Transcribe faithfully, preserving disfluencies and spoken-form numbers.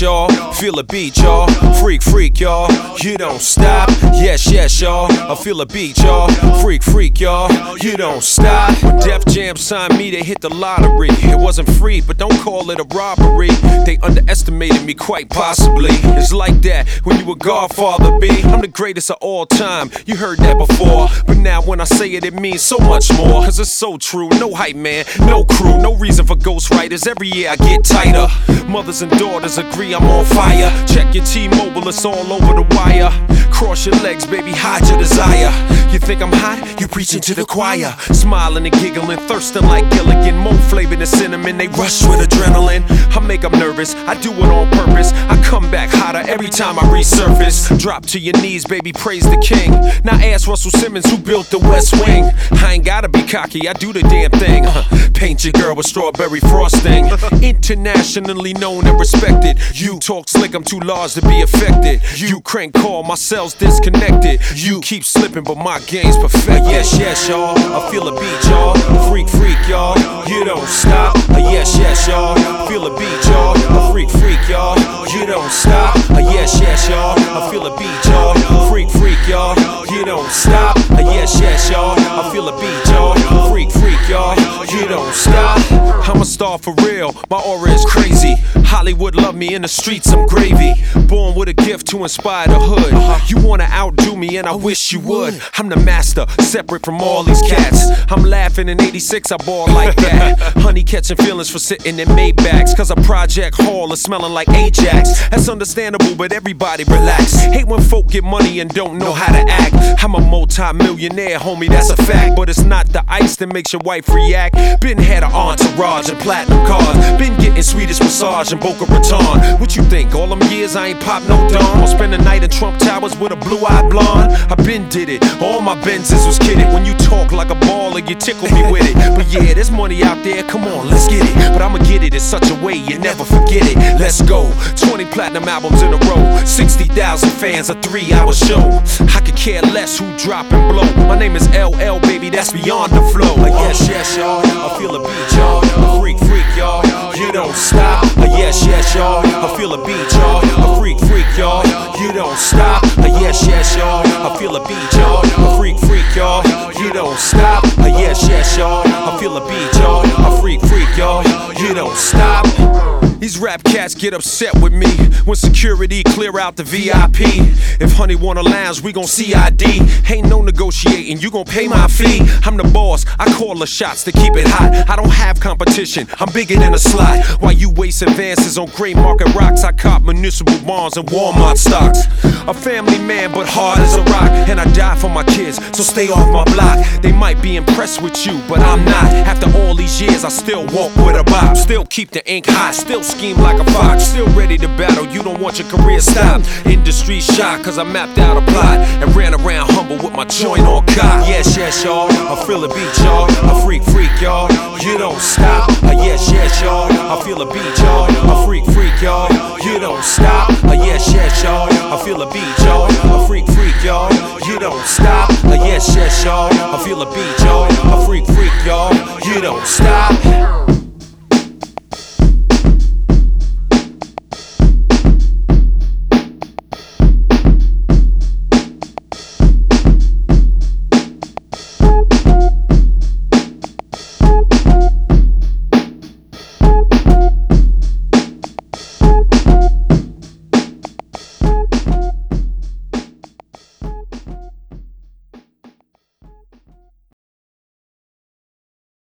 y'all. Feel a beat, y'all. Freak, freak, y'all. You don't stop. Yes, yes, y'all. I feel a beat, y'all. Freak, freak, y'all. You don't stop. When Def Jam signed me, they hit the lottery. It wasn't free, but don't call it a robbery. They underestimated me quite possibly. It's like that when you a Godfather, B. I'm the greatest of all time. You heard that before, but now when I say it, it means so much more. Cause it's so true. No hype, man. No crew. No reason for ghostwriters. Every year I get tighter. Mothers and daughters agree I'm on fire. Check your T-Mobile, it's all over the wire. Cross your legs, baby, hide your desire. You think I'm hot? You preaching to the choir. Smiling and giggling, thirsting like Gilligan. More flavor than cinnamon, they rush with adrenaline. I make them nervous, I do it on purpose. I come back hotter every time I resurface. Drop to your knees, baby, praise the king. Now ask Russell Simmons who built the West Wing. I ain't gotta be cocky, I do the damn thing. uh, Paint your girl with strawberry frosting. Internationally known and respected. You talk slick, I'm too large to be affected. You crank call, my cells disconnected. You keep slipping, but my game's perfect. Yes, yes, y'all. I feel a beat, y'all. Freak, freak, y'all. You don't stop. Yes, yes, y'all. Feel a beat, y'all. A freak, freak, y'all. You don't stop. Yes, yes, y'all. I feel a beat, y'all. Freak, freak, y'all. You don't stop. Yes, yes, y'all. I feel a beat, y'all. Freak, freak, y'all. You don't stop. I'm a star for real. My aura is crazy. Hollywood love me, in the streets I'm gravy. Born with a gift to inspire the hood. You wanna outdo me and I wish you would. I'm the master, separate from all these cats. I'm laughing in eighty-six, I ball like that. Honey catching feelings for sitting in Maybachs. Cause a Project Hall is smelling like Ajax. That's understandable, but everybody relax. Hate when folk get money and don't know how to act. I'm a multi-millionaire, homie, that's a fact. But it's not the ice that makes your wife react. Been had an entourage and platinum cars. Been getting Swedish massage and Boca Raton. What you think, all them years I ain't pop no dawn? I'll spend the night in Trump Towers with a blue-eyed blonde. I been did it, all my Benzes was kidded. When you talk like a baller, you tickle me with it. But yeah, there's money out there, come on, let's get it. But I'ma get it in such a way you never forget it. Let's go, twenty platinum albums in a row, sixty thousand fans, a three-hour show. I could care less who drop and blow. My name is L L, baby, that's beyond the flow. Like yes, yes, y'all, I feel a beat, y'all. A freak, freak, y'all, you don't stop. A yes, yes, y'all, I feel a beat, y'all. A freak, freak, y'all, you don't stop. A yes, yes, y'all, I feel a beat, y'all. A freak, freak, y'all, you don't stop. A yes, yes, y'all, I feel a beat, y'all. A freak, freak, y'all, you don't stop. These rap cats get upset with me when security clear out the V I P. If honey wanna lounge, we gon' C I D. Ain't no negotiating, you gon' pay my fee. I'm the boss, I call the shots to keep it hot. I don't have competition, I'm bigger than a slot. While you waste advances on gray market rocks, I cop municipal bonds and Walmart stocks. A family man, but hard as a rock. And I die for my kids, so stay off my block. They might be impressed with you, but I'm not. After all these years, I still walk with a bop. Still keep the ink hot, still scheme like a fox. Still ready to battle, you don't want your career stopped. Industry shocked, cause I mapped out a plot and ran around humble with my joint on cock. Yes, yes, y'all, I feel a beat, y'all. A freak, freak, y'all, you don't stop. A yes, yes, y'all, I feel a beat, y'all. A freak, freak, y'all, you don't stop. A yes, yes, y'all, I feel a beat, y'all. A freak, freak, y'all, you don't stop. A yes, yes, y'all, I feel a beat, y'all. A freak, freak, y'all, you don't stop.